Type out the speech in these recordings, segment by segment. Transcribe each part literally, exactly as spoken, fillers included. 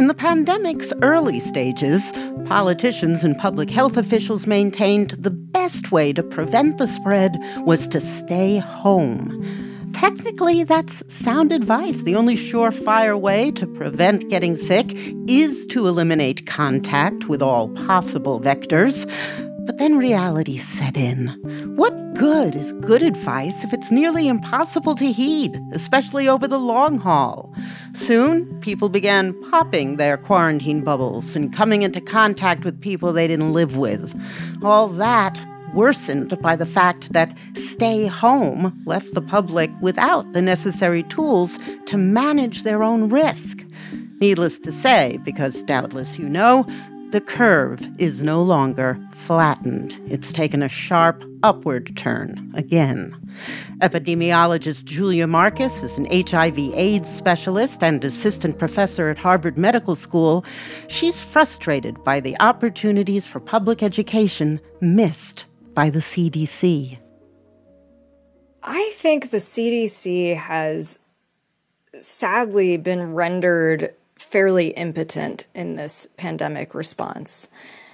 In the pandemic's early stages, politicians and public health officials maintained the best way to prevent the spread was to stay home. Technically, that's sound advice. The only surefire way to prevent getting sick is to eliminate contact with all possible vectors. But then reality set in. What good is good advice if it's nearly impossible to heed, especially over the long haul? Soon, people began popping their quarantine bubbles and coming into contact with people they didn't live with. All that worsened by the fact that stay home left the public without the necessary tools to manage their own risk. Needless to say, because doubtless you know, the curve is no longer flattened. It's taken a sharp upward turn again. Epidemiologist Julia Marcus is an H I V AIDS specialist and assistant professor at Harvard Medical School. She's frustrated by the opportunities for public education missed by the C D C. I think the C D C has sadly been rendered fairly impotent in this pandemic response.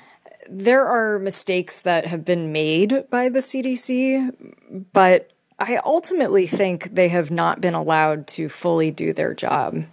There are mistakes that have been made by the C D C, but I ultimately think they have not been allowed to fully do their job.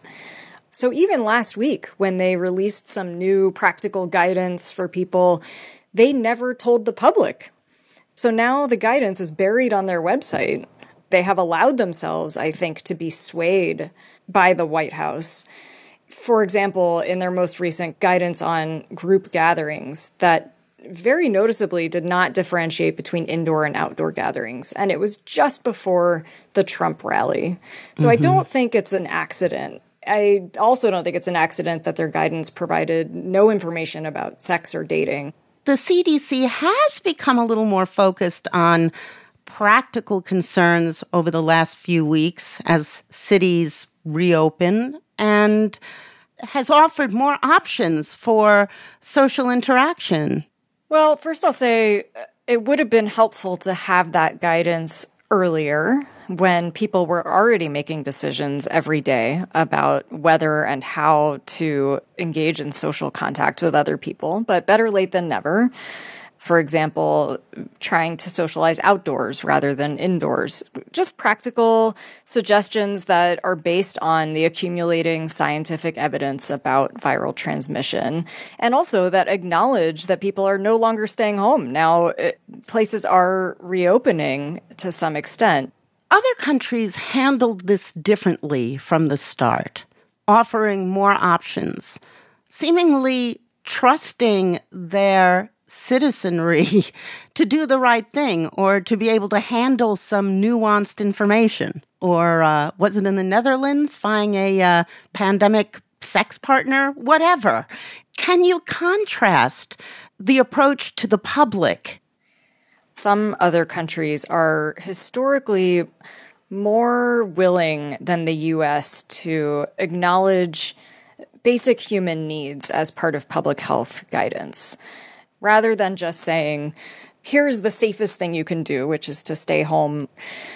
So even last week, when they released some new practical guidance for people, they never told the public. So now the guidance is buried on their website. They have allowed themselves, I think, to be swayed by the White House. For example, in their most recent guidance on group gatherings, that very noticeably did not differentiate between indoor and outdoor gatherings. And it was just before the Trump rally. So mm-hmm. I don't think it's an accident. I also don't think it's an accident that their guidance provided no information about sex or dating. The C D C has become a little more focused on practical concerns over the last few weeks as cities reopen, and has offered more options for social interaction. Well, first I'll say it would have been helpful to have that guidance earlier when people were already making decisions every day about whether and how to engage in social contact with other people, but better late than never. For example, trying to socialize outdoors rather than indoors. Just practical suggestions that are based on the accumulating scientific evidence about viral transmission, and also that acknowledge that people are no longer staying home. Now, it, places are reopening to some extent. Other countries handled this differently from the start, offering more options, seemingly trusting their citizenry to do the right thing or to be able to handle some nuanced information. Or uh, was it in the Netherlands, finding a uh, pandemic sex partner? Whatever. Can you contrast the approach to the public? Some other countries are historically more willing than the U S to acknowledge basic human needs as part of public health guidance, rather than just saying, here's the safest thing you can do, which is to stay home.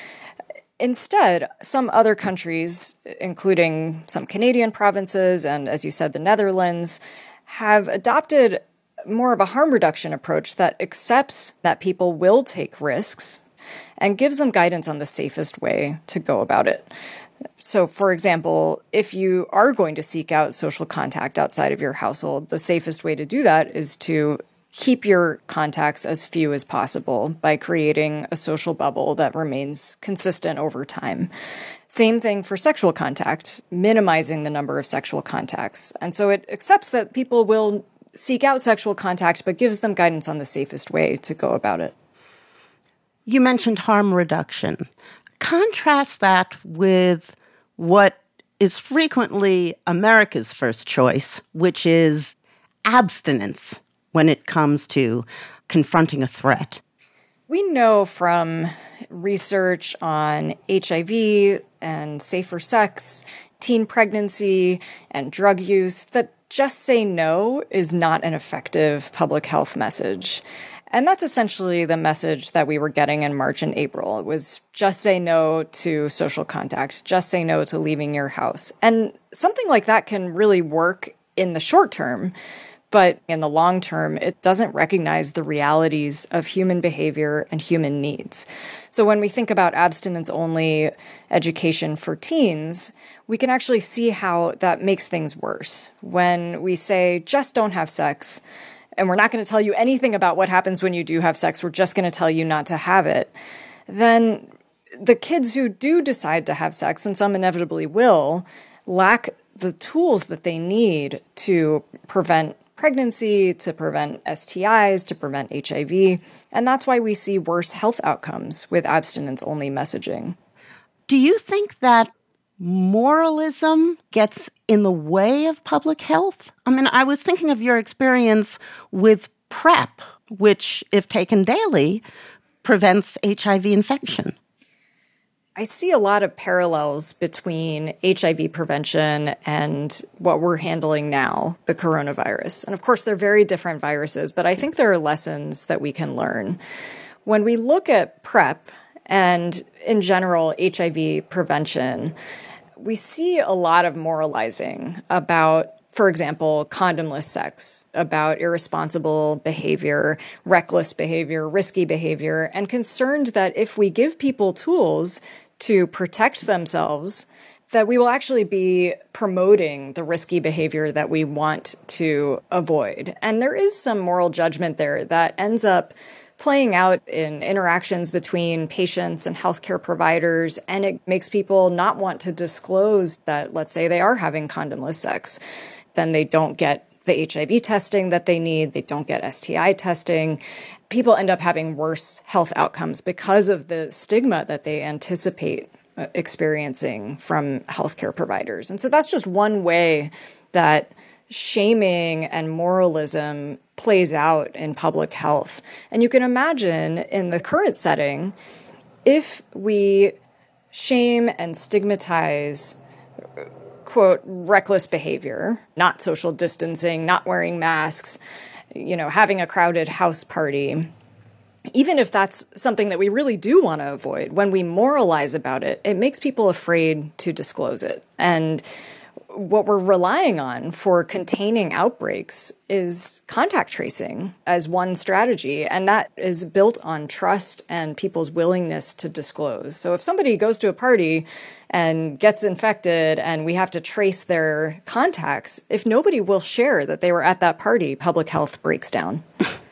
Instead, some other countries, including some Canadian provinces and, as you said, the Netherlands, have adopted more of a harm reduction approach that accepts that people will take risks and gives them guidance on the safest way to go about it. So, for example, if you are going to seek out social contact outside of your household, the safest way to do that is to keep your contacts as few as possible by creating a social bubble that remains consistent over time. Same thing for sexual contact, minimizing the number of sexual contacts. And so it accepts that people will seek out sexual contact, but gives them guidance on the safest way to go about it. You mentioned harm reduction. Contrast that with what is frequently America's first choice, which is abstinence when it comes to confronting a threat. We know from research on H I V and safer sex, teen pregnancy, and drug use that just say no is not an effective public health message. And that's essentially the message that we were getting in March and April. It was just say no to social contact, just say no to leaving your house. And something like that can really work in the short term. But in the long term, it doesn't recognize the realities of human behavior and human needs. So when we think about abstinence-only education for teens, we can actually see how that makes things worse. When we say, just don't have sex, and we're not going to tell you anything about what happens when you do have sex, we're just going to tell you not to have it, then the kids who do decide to have sex, and some inevitably will, lack the tools that they need to prevent pregnancy, to prevent S T Is, to prevent H I V. And that's why we see worse health outcomes with abstinence-only messaging. Do you think that moralism gets in the way of public health? I mean, I was thinking of your experience with PrEP, which, if taken daily, prevents H I V infection. I see a lot of parallels between H I V prevention and what we're handling now, the coronavirus. And of course, they're very different viruses, but I think there are lessons that we can learn. When we look at PrEP and, in general, H I V prevention, we see a lot of moralizing about, for example, condomless sex, about irresponsible behavior, reckless behavior, risky behavior, and concerned that if we give people tools to protect themselves, that we will actually be promoting the risky behavior that we want to avoid. And there is some moral judgment there that ends up playing out in interactions between patients and healthcare providers, and it makes people not want to disclose that, let's say, they are having condomless sex. Then they don't get the H I V testing that they need. They don't get S T I testing. People end up having worse health outcomes because of the stigma that they anticipate experiencing from healthcare providers. And so that's just one way that shaming and moralism plays out in public health. And you can imagine in the current setting, if we shame and stigmatize, quote, reckless behavior, not social distancing, not wearing masks, you know, having a crowded house party, even if that's something that we really do want to avoid, when we moralize about it, it makes people afraid to disclose it. And what we're relying on for containing outbreaks is contact tracing as one strategy, and that is built on trust and people's willingness to disclose. So if somebody goes to a party and gets infected and we have to trace their contacts, if nobody will share that they were at that party, public health breaks down.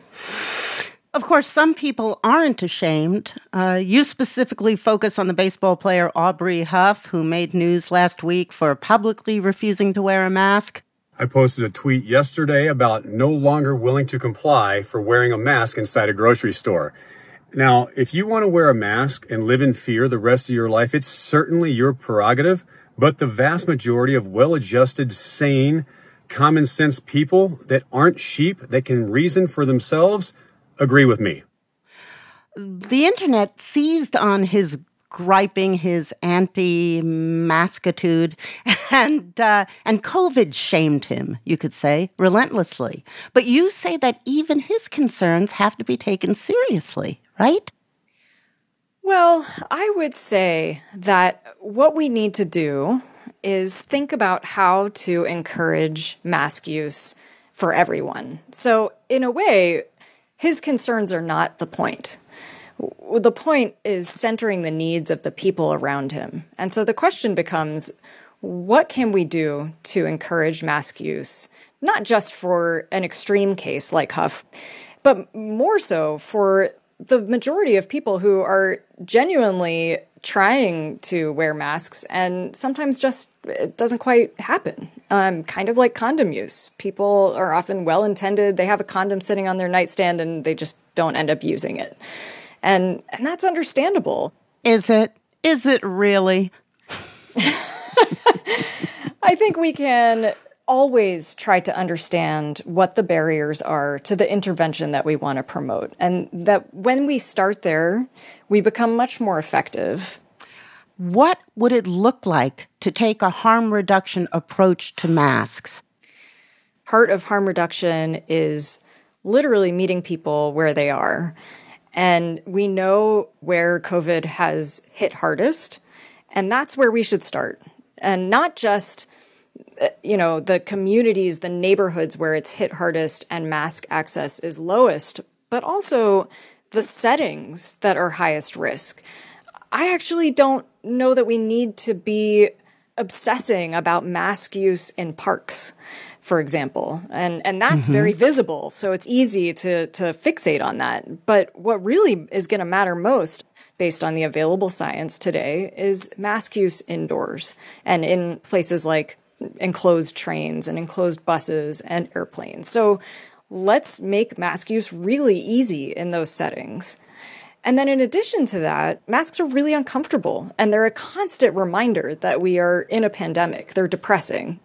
Of course, some people aren't ashamed. Uh, you specifically focus on the baseball player Aubrey Huff, who made news last week for publicly refusing to wear a mask. I posted a tweet yesterday about no longer willing to comply for wearing a mask inside a grocery store. Now, if you want to wear a mask and live in fear the rest of your life, it's certainly your prerogative, but the vast majority of well-adjusted, sane, common-sense people that aren't sheep, that can reason for themselves, agree with me. The internet seized on his griping, his anti-maskitude, and uh, and COVID shamed him, you could say, relentlessly. But you say that even his concerns have to be taken seriously, right? Well, I would say that what we need to do is think about how to encourage mask use for everyone. So in a way, his concerns are not the point. The point is centering the needs of the people around him. And so the question becomes, what can we do to encourage mask use, not just for an extreme case like Huff, but more so for the majority of people who are genuinely trying to wear masks and sometimes just it doesn't quite happen. Um, kind of like condom use. People are often well-intended. They have a condom sitting on their nightstand and they just don't end up using it. And and that's understandable. Is it? Is it really? I think we can always try to understand what the barriers are to the intervention that we want to promote. And that when we start there, we become much more effective. What would it look like to take a harm reduction approach to masks? Part of harm reduction is literally meeting people where they are. And we know where COVID has hit hardest, and that's where we should start. And not just you know, the communities, the neighborhoods where it's hit hardest and mask access is lowest, but also the settings that are highest risk. I actually don't know that we need to be obsessing about mask use in parks, for example. And and that's mm-hmm. very visible, so it's easy to to fixate on that. But what really is going to matter most, based on the available science today, is mask use indoors and in places like enclosed trains and enclosed buses and airplanes. So let's make mask use really easy in those settings. And then in addition to that, masks are really uncomfortable, and they're a constant reminder that we are in a pandemic. They're depressing,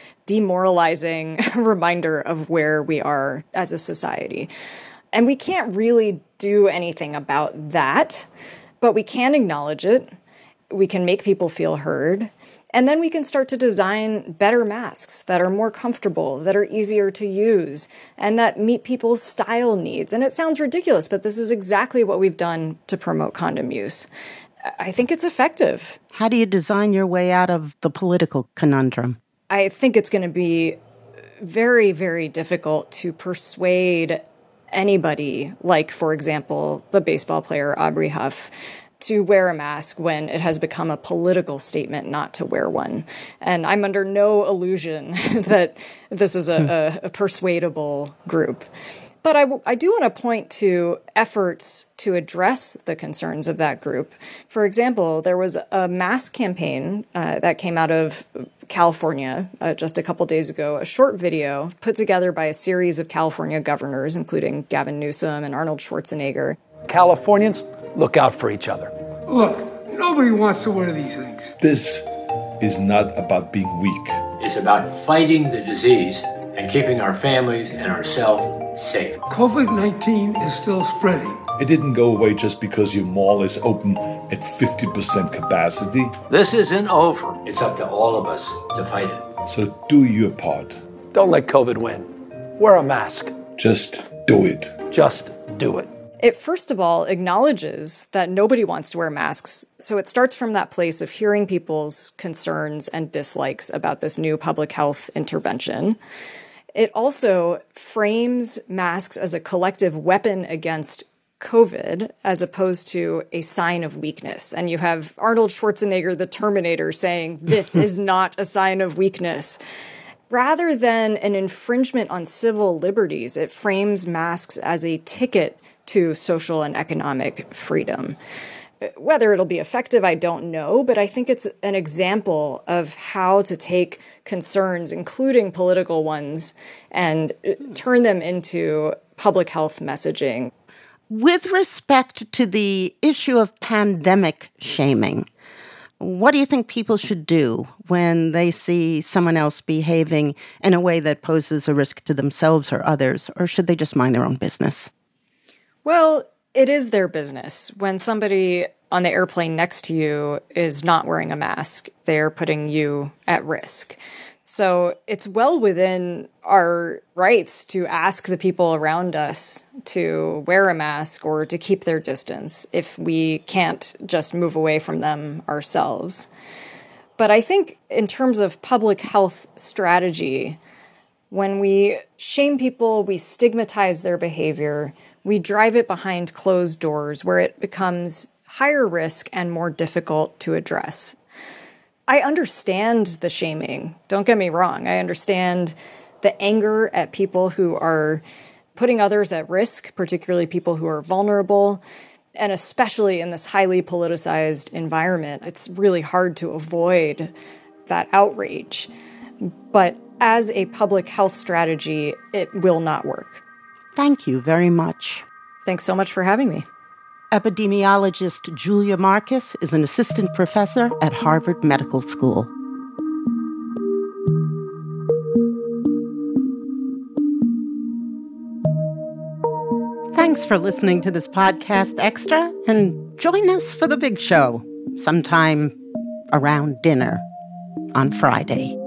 demoralizing reminder of where we are as a society. And we can't really do anything about that, but we can acknowledge it. We can make people feel heard. And then we can start to design better masks that are more comfortable, that are easier to use, and that meet people's style needs. And it sounds ridiculous, but this is exactly what we've done to promote condom use. I think it's effective. How do you design your way out of the political conundrum? I think it's going to be very, very difficult to persuade anybody, like, for example, the baseball player Aubrey Huff, to wear a mask when it has become a political statement not to wear one. And I'm under no illusion that this is a, a, a persuadable group. But I, w- I do want to point to efforts to address the concerns of that group. For example, there was a mask campaign uh, that came out of California uh, just a couple days ago, a short video put together by a series of California governors, including Gavin Newsom and Arnold Schwarzenegger. Californians, look out for each other. Look, nobody wants to wear these things. This is not about being weak. It's about fighting the disease and keeping our families and ourselves safe. COVID nineteen is still spreading. It didn't go away just because your mall is open at fifty percent capacity. This isn't over. It's up to all of us to fight it. So do your part. Don't let COVID win. Wear a mask. Just do it. Just do it. It, first of all, acknowledges that nobody wants to wear masks. So it starts from that place of hearing people's concerns and dislikes about this new public health intervention. It also frames masks as a collective weapon against COVID, as opposed to a sign of weakness. And you have Arnold Schwarzenegger, the Terminator, saying, this is not a sign of weakness. Rather than an infringement on civil liberties, it frames masks as a ticket to social and economic freedom. Whether it'll be effective, I don't know, but I think it's an example of how to take concerns, including political ones, and turn them into public health messaging. With respect to the issue of pandemic shaming, what do you think people should do when they see someone else behaving in a way that poses a risk to themselves or others, or should they just mind their own business? Well, it is their business. When somebody on the airplane next to you is not wearing a mask, they're putting you at risk. So it's well within our rights to ask the people around us to wear a mask or to keep their distance if we can't just move away from them ourselves. But I think in terms of public health strategy, when we shame people, we stigmatize their behavior, we drive it behind closed doors where it becomes higher risk and more difficult to address. I understand the shaming. Don't get me wrong. I understand the anger at people who are putting others at risk, particularly people who are vulnerable, and especially in this highly politicized environment. It's really hard to avoid that outrage. But as a public health strategy, it will not work. Thank you very much. Thanks so much for having me. Epidemiologist Julia Marcus is an assistant professor at Harvard Medical School. Thanks for listening to this podcast extra, and join us for the big show sometime around dinner on Friday.